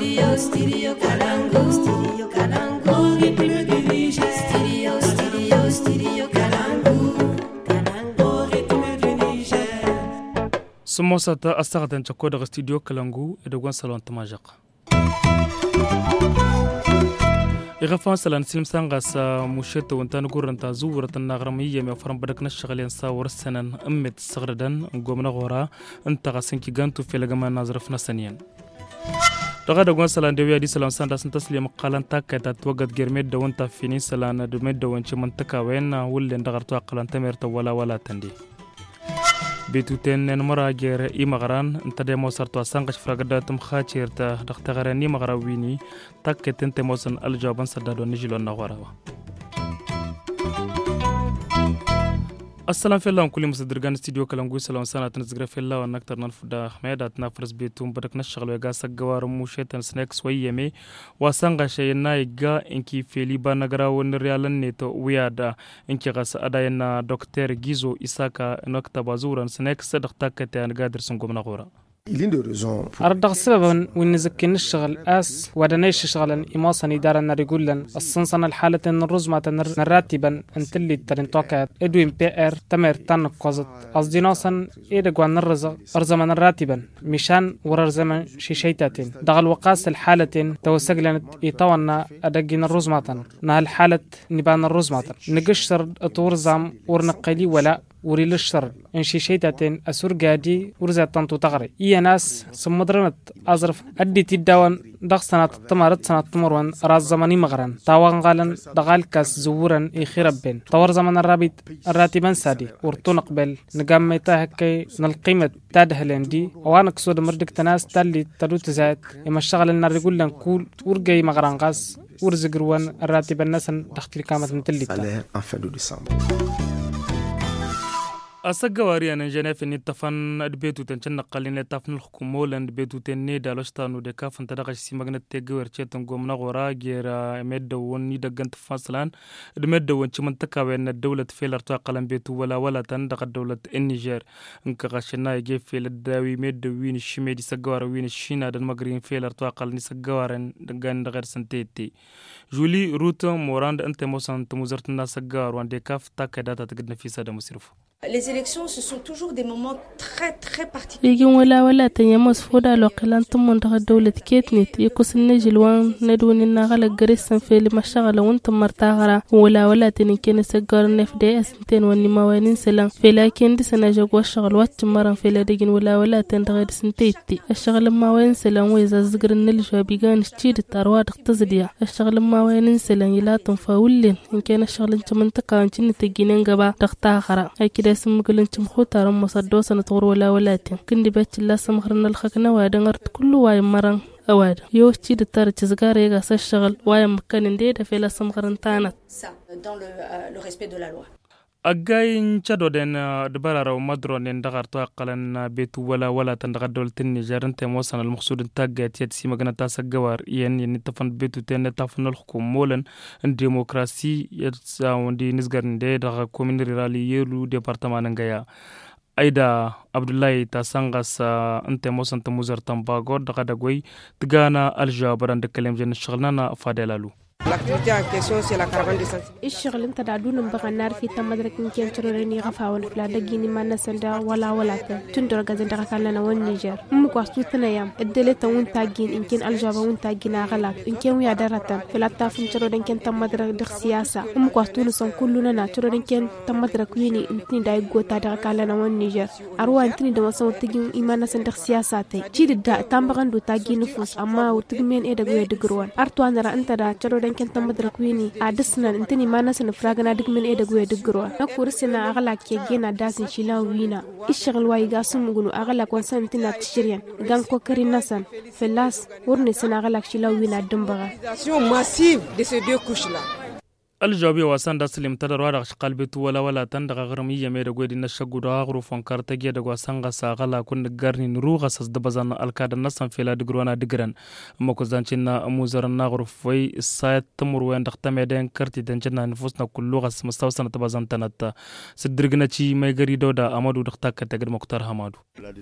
سموسة أستخدم تكود استوديو كلانغو إدوغان سالون تماجق إغفان سلان سلم سانغاس مشيت وانتان قرنتا زورة النغرمية مفرم بدك نشغل ينسا ورسنن أمت الصغردن نقومنا غورا انت غاسنكي غانتو في لغما نازرفنا سنين دغدا غون سلان دويا دي سلام ساندا سنتسلي مقالان تاكتا توغد غيرميد دونتا فيني سلان دوميد دون شي منطقه وين ولن دغرتو قلان تمرت ولا تندي بيتوتين نمرا غير اي مغران انت ديمو سرتو سانغش فراغدا تم خاچيرتا دختغراني مغراويني تاكتن تموسن الجوابن سدادو نجيلو نغورا السلام في الله كل مصدرجان استديو كلامغو سلام سنه تنزغر في الله ونكتر نفدا حميدات نفرس بيتوم بدك نشغل ويغا سغوار موشيتن سنكس ويمي وسانغا شينا يغا انكي فيلي بانغرا ونريالن نيتو ويادا انكي غاس اداينا دكتور غيزو اساكا نكتا بازورن سنكس دختاكتان غادر سنغومنا غورا أردغ سببا ونزكي نشغل أس ودنيش شغلا إماصا ندارا نريقولا الصنصان الحالة الرزمة نراتبا انتلي ترنتوكات إدوين بي تمر تنقضت أصدناصا إيدقوان نرزق أرزما نراتبا مشان وررزما شيشيتاتين دغل وقاس الحالة توسقلنت إيطوانا أدقين الرزمة نها الحالة نبان الرزمة نقشر أطورزام ورنقلي ولا وريل الشر إن شيشيتاتين أسور قادي ورزاتان تغري إيا ناس سمدرنت أزرف أدي تدوان دغ سنة تمارت سنة تمروان راز زماني مغران تاوان غالن دغال كاس زوران إيخي ربين طور زمان الراتبان سادي ورطون قبل نقام ميتا هكي نالقيمة تادهلين دي وانك سود مردك تناس تالي تدو تزايد إما الشغل لنا ريقول لن كول ورقاي مغران غاس ورزقروان الراتبان ناسن دختلي كامت متلتا أسجواري أنا جناف إني تفن أدبيتو تنشن قلنا تفن الحكومة لأن أدبيتو تني دالوشتانو دكاف أنت دقش سيمغنا تجور شيء قومنا غورا غير مدة دقن تفاصلان مدة شمنتكا بين الدولة في الارتقال بيتو ولا تندق الدولة النيجر إنك غشنا يجي في الداوي مدة وين الشميدي سجوار وين الشينا المغربين في الارتقال نسجوارن دقن غير سنتيتي جولي روت موراند أنت موسان تموزرت الناس سجوار وان دكاف تاكدات تقدنا في سادة مسيرفو. Les élections, ce sont toujours des moments très particuliers. لكن ولا تنيمس فودا لو قلانتم من دولة كيتنيت يكوس النجلوان ندون النغل جريسن في المشغل وانتم مرتاغرا ولا تنكين سجار نف دي اسنتين ونموانين سلام في لكن دي سنجاق والشغل واتمرا في لديجن ولا تندغير سنتيتي الشغل ما وين سلام ويزا زقر النلجوا بيغان شتيد الترواد اقتصديا الشغل ما وين سلام يلاتن فاولين إن كان الشغل انت منطقة انت تجينين قبا تختاغرا هاي كده سمقل انت مخوطة رمو صدوسة نطور ولا تن كندي بيت الله سمخرنا الخكنا وادنغرت كل واي مران أواد يوشي دتار تزغار يغاس الشغل واي مكان ديدا في لا سمخرن تانت dans le respect de la loi. أجاين شدوا دين دبارة ومدرون إن دغرتوا أقلن بيت ولا تندغر دولة النيجر أنت موصل المقصود التاجة تيجي مجانا تاس الجوار يعني تفن بيت وتين تفن الحكومة مولن الديمقراطية يتساوون دي نسجر ندي دغر كومين ريالي يلو ديبارتمان نجايا أيدا عبد الله تاسانغاس أنت موصل تموزر تنباغور دغر دغوي تجانا الجواب عند كلام جن شغلنا فادلالو. L'activité en question, c'est la caravane de sensibilisation. الشغل انت دعدون بغنار في تمدرك يمكن ترورني غفاون فلا دقيني ما نسندا ولا تندر غازن دغكالنا والنيجر مكواستو تنيام الدلتا وين تاجين يمكن الجابا وين تاجينا غلاك يمكن ويا درتا فلا تافن ترورن كان تمدرك دغ سياسه مكواستو نسون كلنا نا ترورن كان تمدرك ويني انتني داي غوتا دغكالنا والنيجر اروا انتني دما سو تجين ايمان سن دغ سياساتي جيد دا تامبغاندو تاجين نفوس اما وتجمين اي دغوي دغروان ارتوان را انت دا ترورن كان تمدرك ويني ادسنا انتني ما نسن فراغنا دغمن اي دغوي دغروا نكورسنا اغلا كيجينا داسن شيلا وينا الشغل واي غاسم غنو اغلا كون سنتنا تشريان غان كوكري نسن فلاس ورني سنا اغلا شيلا وينا دمبغا massive de ces deux couches là. الجوابي واسان داسلم تدر وارغ شقال بيتو ولا تندغ غرمية ميدا قويدي نشاقو دا غروف وانكارتاقيا دا واسان غسا غلا كون قرني نروغ ساس دبزان الكاد النصن في لا دقروانا دقران موكو زانشينا موزرنا غروف وي السايت تمر وين دختميدين كارتي دنجنا نفوسنا كل غس مستوسنا تبزان تناتا سدرقنا چي ميغري دودا امادو دختاك تقر مختار همادو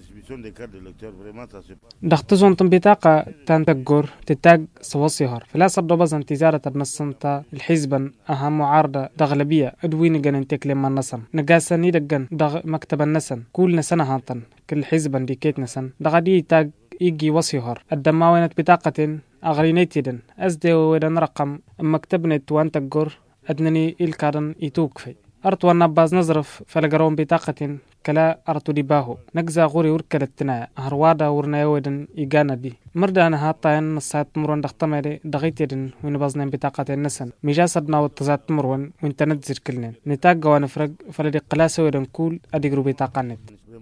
دختزون بطاقة تنتقر تتاق سواسيهر فلا صدو بزان تزارة النصنتا الحزبا أهم معارضة دغلبية أدوين جن تكلم من نسن نجاسا نيدجن دغ مكتب النسن كل نسنة هانتن كل حزبا ديكيت نسن دغدي تاج يجي وصيهر الدماوينة بطاقة أغرينيتيدن أزدي ودن رقم مكتبنا توان تجر أدنني الكارن يتوقفي أرتوانا باز نظرف فلقرون بطاقة كلا أرتو ديباهو نجزا غوري وركلتنا هروادا ورنا ودن إيجانا دي مردانا هاتاين نصات مرون دختمري دغيتيدن وين بازنين بطاقة النسن مجاسدنا والتزات مرون وين تنتزر كلنين نتاق وانفرق فلدي قلاسة ودن كول أدقرو بطاقة نت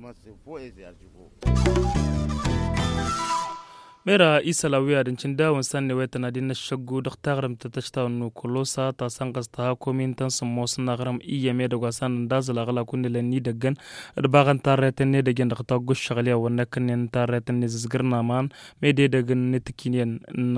ميرا إيسا لاويا دنشندا ونسان ويتنا دينا الشقو دختاغرم تتشتاونو كولوسا تاسانقستها كومين تنسموس نغرم إيا ميدا واسان دازل أغلا كوني لني دقن رباغن تاريتن دقن دختاقو الشغلية ونكن تاريتن ززقرنا مان ميدي دقن نتكينين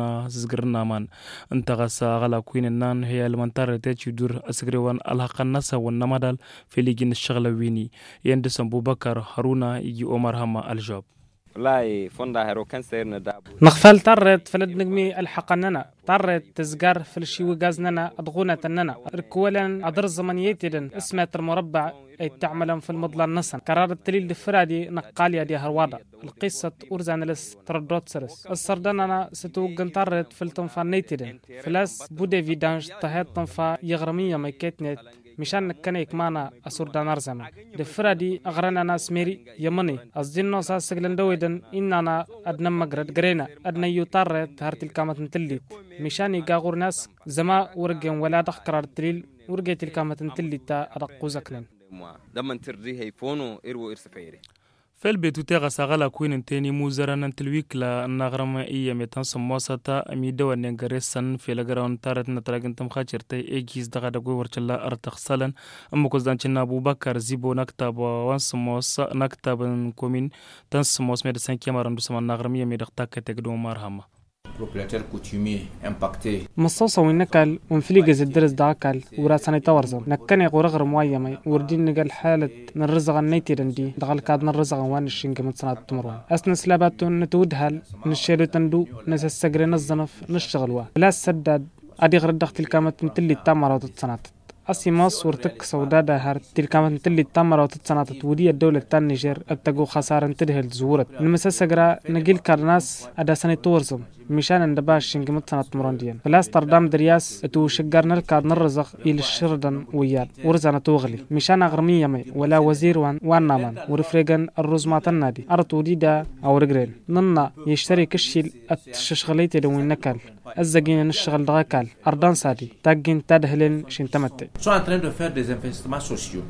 ززقرنا مان انتغسا أغلا كوين النان هي المن تاريتي يدور أسقريوان الحق الناسا والنمدال في لجن الشغلة ويني يندسن بوبكر هارونا يجي عمر هما الجواب لاي فوندا هيرو كان سيرنا دابو نغفل طرت فلد نجمي الحقننا طرت تزقر في الشي وجازننا أضغونة تننا ركولا أدر زمنيتين اسمه المربع أي تعمل في المضلع النصن قرار التليل الفرادي نقاليا دي هروادا القصة أرزان لس تردوت سرس السردنا ستوقن طرت في التنفانيتين فلاس بودي فيدانج تهات تنفا يغرمية ميكيتنت مشان كنيك معنا أسردان أرزما دفرادي أغرنا ناس ميري يمني أصدقنا ساس سجلن دويدن إننا أدنى مجرد جرينا أدنى يطار تهرت الكامة تللي مشان يجاور ناس زما ورجن ولا تقرر تليل ورجت الكامة تللي تا أرقو زكلن دمن ترضيه يفونو إرو إرسفيري فال بيتو تيغا ساغالا كوين انتيني موزران انتلويك لا نغرم ايا ميتان سموساتا اميدا وننغريسان في لغران تارت نتراغن تمخاچرتي ايجيز دغا دغوي ورچلا ارتخسلن امكو زانچنا ابو بكر زيبو نكتاب وان سموسا نكتاب كومين تان سموس ميد 5 مارندو سمان نغرم يمي دغتا كتغدو مرحما propriétaire coutumier impacté مصاصة وينكال ونفليجز الدرس داكال وراساني تورزم نكني غرغر موايمي وردين نقال حالة نرزغ النيتي دندي دغال كاد نرزغ وان الشنق من سنة تمروان أسنا سلاباتو نتودهال نشيرو تندو نسا السقري نزنف نشغلوا بلا سداد أدي غرد دخت الكامة نتلي التامرة وتتصنات أسيماس ورتك سودادا هار تلكامة تلي التامرة وتتصنات ودي الدولة تان نيجر أتقو خسارة تدهل زورت نمسا سقرا نقيل كارناس أدا سنة تورزم مشان اندباش شنقمت سنة مرانديان فلاس تردام درياس تو شقرنا الكاد نرزق إلى الشردن وياد ورزانا توغلي مشان أغرمية مي ولا وزير وان نامان ورفريقن الرزمات النادي أرطو ديدا أو رقرين ننا يشتري كشي التشغليتي دوين نكال الزقين نشغل دغاكال أردان سادي تاقين تادهلين شنتمتي sont en train de faire des investissements sociaux.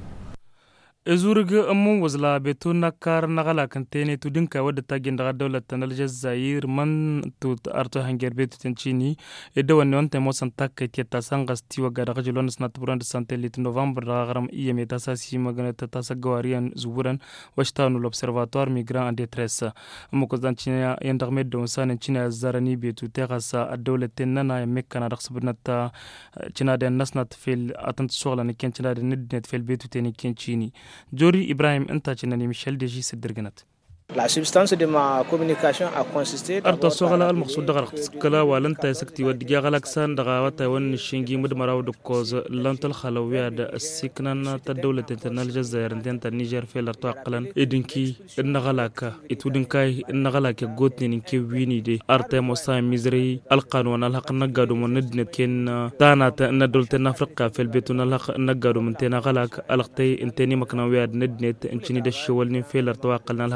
ازورغ امو وزلا بيتونا كار نغلا كنتيني تودنكا ودتا جندغ دولة الجزائر من تو ارتو هنجر بيتو تنشيني ادو نونت موسن تاك تيتا سانغاس تيوا غدا جلون سنات براند سانتيليت نوفمبر غرام اي مي تاساسي مغنت تاسغواريان زوران واشتانو لوبسيرفاتوار ميغران ان ديتريس امو كوزانتينيا يندغ ميدو سان تشينا زاراني بيتو تيغاسا الدولة تننا مكنا رخصبنتا تشينا دين نسنات في اتنت شغل نكن تشينا ندنت في البيتو تاني كنشيني جوري إبراهيم أنت تشنني ميشيل ديجي سدرجنات. La substance de ma communication a consisté أرتا سوغلا المقصود دغر تسكلا ولنت يسكتي ودجا غلاكسان دغاوتا ون شينجي مدمراو دكوز لنت الخلوية السكنان الدولة تنتنا الجزائر تنتنا النيجر في الارتواقلن إدنكي النغلاكا إتودنكاي النغلاكا غوتني نكي ويني دي أرتا موسى ميزري القانون الحق نقادو من ندنت كين تانا ندولتنا أفريقيا في البيتون الحق نقادو من تنا غلاك ألقتي انتني مكناوية ندنت انشني دشولني في الارتواقلن الحق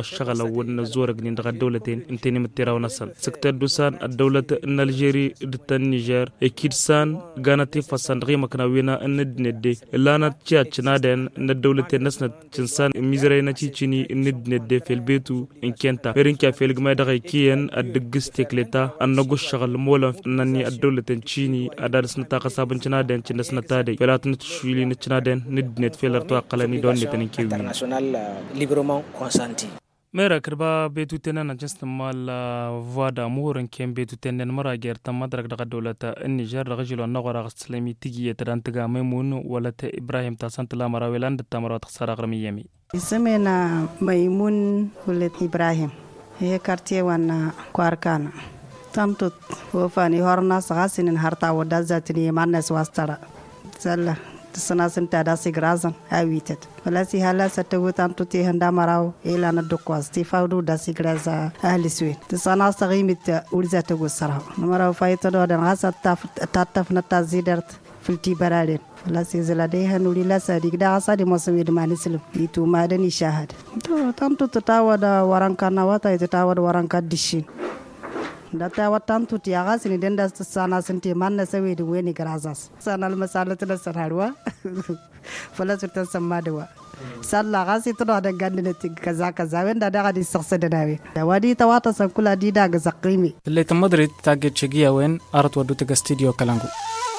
الشغل والنزور من الدولتين انتين متيرا ونسل سكتر دوسان الدولة النيجيري النيجر اكيد سان غانتي فسان غيما كناوينا الندندي لانا تشاتشنادن ان الدولة نسنت تنسان ميزرينا تشيني الندندي في البيتو ان كنتا بيرنكا في الجما دغاي كيان الدغستيكليتا النغو شغل مولا نني الدولة تشيني ادارس نتا قصابن تشنادن تشنسنتادي فلات نتشويلي نتشنادن ندند في لرتو قلاني دون نتنكي international librement consenti. Mera kirba betu tenen just mal voix d'amour en betu tenen mara gerta madrak daga dawlata Niger rajul an-nagara islami tigi tadantga Maymun wala Ibrahim ta santla mara weland tamara tsara gramiyami ismena Maymun wala Ibrahim he quartier wana kwarkana tamtut wofani horna sagasinin harta wada zatini mannes wastara sala سناسن تاداسي غرازن هاويتت فلاسي هلا ستوتام توتي هندا مراو إلى ندقواز تفاودو داسي غرازا أهل سويد تسانا سغيمت ولزا تقول سراو نمراو فايتو دان غاسا تاتف نتازيدرت في التبرالين فلاسي زلاديها نولي لا سادي غدا غاسا دي موسمي دماني سلم يتو مادني شاهد تانتو تتاود ورانكا نواتا يتتاود ورانكا ديشين data watan tuti agas ni denda sana senti manna sawi di weni grazas sana almasalatu la sarharwa fala sultan samadwa salla gasi to da gandine kaza kaza wenda da gadi saksa da nawe da wadi tawata san kula di da ga zaqimi اللي تمدري تاجي تشجيا وين ارت ودو تك استوديو كلانغو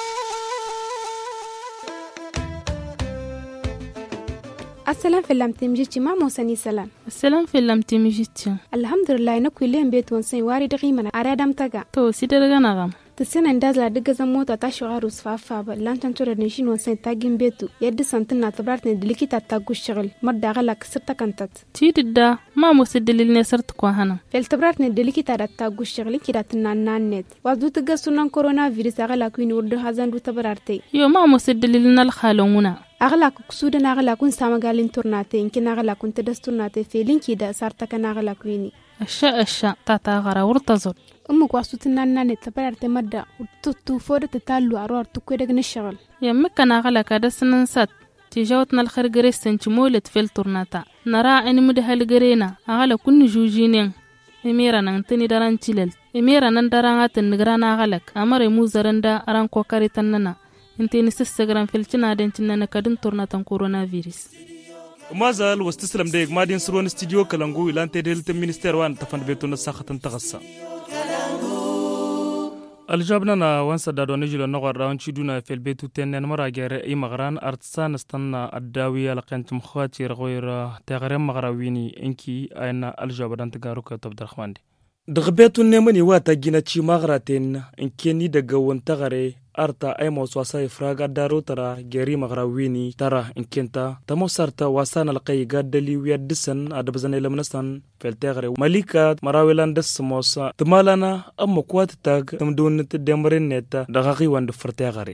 السلام في اللام تمجيتي ما موسني سلام السلام في اللام تمجيتي الحمد لله نكو لين بيت ونسي واري دقيمنا ارادم تاغا تو سيدرغا نغام تسنى ندازلا دغزا موتا تاشو عروس فافا لانتان تورا نشين ونسي تاغين بيتو يد سنتنا تبراتني دليكيتا تاغو الشغل مدا غلاك سرتا كانتات تيددا ما مسدلل نسرت كوهنا فلتبراتني دليكيتا تاغو الشغل كيدا تنانانت وادو تغسونا كورونا فيروس غلاك وين ورد هازان دو تبرارتي يو ما مسدلل الخالونا أغلى كسودن أغلى كون سامعالين تورناتي إنكن أغلى كون تدرس تورناتي فيلين كيدا صارت كان أغلى كويني الشاء تاتا غرا ورتزر أمك واسطتنا نانت تبررت مدة وتو فورت تالو أروار تكويدك نشغل يمك أنا أغلى كذا سننسات تجاوتنا الخير جريسن تمولت في التورناتا نرى أن مده الجرينا أغلى كن جوجينين إميرا نانتني داران تيلل إميرا نندارانات النجرانا أغلك أمر موزرندا أران كوكاري تننا انتي نسسغران فيلتنا دنتنا نكدن تورناتان كورونا فيروس ما زال واستسلم ديك مادين سرون استديو كلانغو الان تدلت المينستير وان تفن بيتون ساختن تغسا الجابنا وان سدادو نجلو نغور راون شيدونا في البيت تنن مراجر اي مغران ارتسان استنى الداويه لقنت مخواتي غير تغرم مغراويني انكي اين الجابدان تغارو كتب درخواندي دغبيتو نمني واتا جينا تشي مغراتين انكيني دغون تغري arta ay moswasa ifraga daro tara geri magrawini tara inkenta tamosarta wasana alqay gadali wiyadisan adabzan ilamnasan feltegre malika marawelan desmosa tmalana amma kwat tag tamdun tdemreneta dagaqi wand fertegre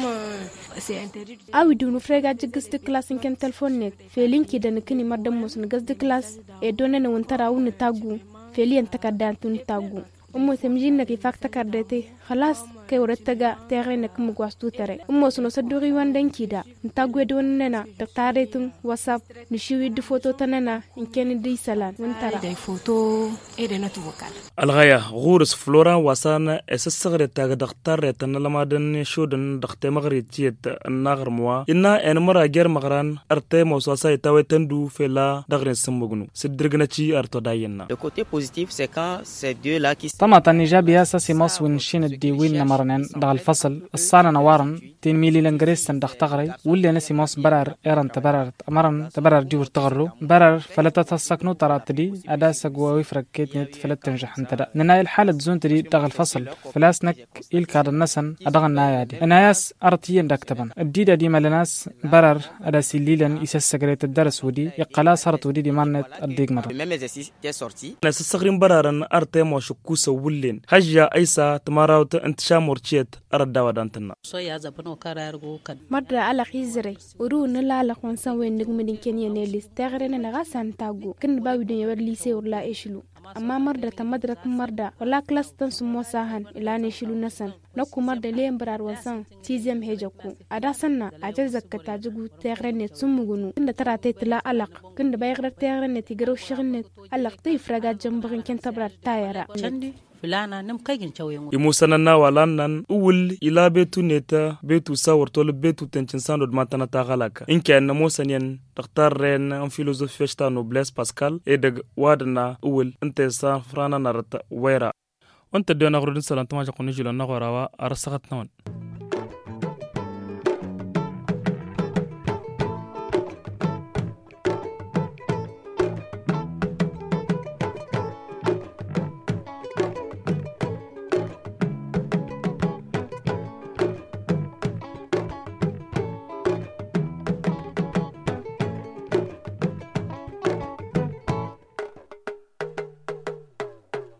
awi dunu frega jigst class inken telefonet felinki dan kini madam mosn gazd class e donen won tara won tagu felien takadantun tagu ummo semjinna ki fakta kardete khalas kay warattaga terena kum gwastu tere ummo suno saduri wandan kida ntagwe donnena daktaretun whatsapp ni shiwi di photo tanana inkeni di salan wantara des photos et des notes vocales الغاية غورس فلورا واسانا اسسغر تاغ دختار تنلمادن شودن دخت مغريتيت النغر موا إنا ان مرا غير مغران ارتي موسوسا يتاوي تندو فلا دغرن سمغنو سدرغناتي ارتو داينا Le côté positif c'est quand ces deux là qui طمعا إيجابية ساسي مص ونشين الديوين نمرنين دغ الفصل الصانة نوارن تين ميلي لنجريستن دختغري واللي نسي مص برر إيران تبرر أمرن تبرر جور تغرو برر فلتا تسكنو تراتلي أدا سقوا ويفرق كيتنت فلت تنجح انتدا نناي الحالة زون تدي دغ الفصل فلاسنك إيل كار النسن أدغ النايادي ناياس أرتيين دكتبن الديدة دي مالناس برر أدا سيليلن إيسا سجريت الدرس ودي يقلا صارت ودي دي مانت الديق مرة même exercice qui est sorti ناس الصغرين برارن ارتي موشكوسا ولين حاجة ايسا تماراوت انتشا مورتشيت اردا ودانتنا مرة على خيزري ورو نلا على خونسان وين نجمدين كينيا نيليس تغرين نغاسان تاغو كن باوي دنيا ورليسي ورلا إيشلو amma marda ta madrak marda wala class tan su mo sahan ila ne shilu nasan na ku marda le mbrar wasan tizem hejaku ada sanna ajal zakata jugu terrenet sumugunu inda tara taytla alaq kinda baygar terrenet igaro shirnet alaq tay fraga jambrin ken tabrat tayara filana nim kagin chawen imusanana walannan uwul ila betu neta betu sawartol betu tenchin sandod matana tagalaka inken mosanian daktarren en philosophie sta noblesse Pascal edeg wadna uwul inte sa frana narata wera onta de na grodin salantuma jakuni jilon na gorawa arsagat nawan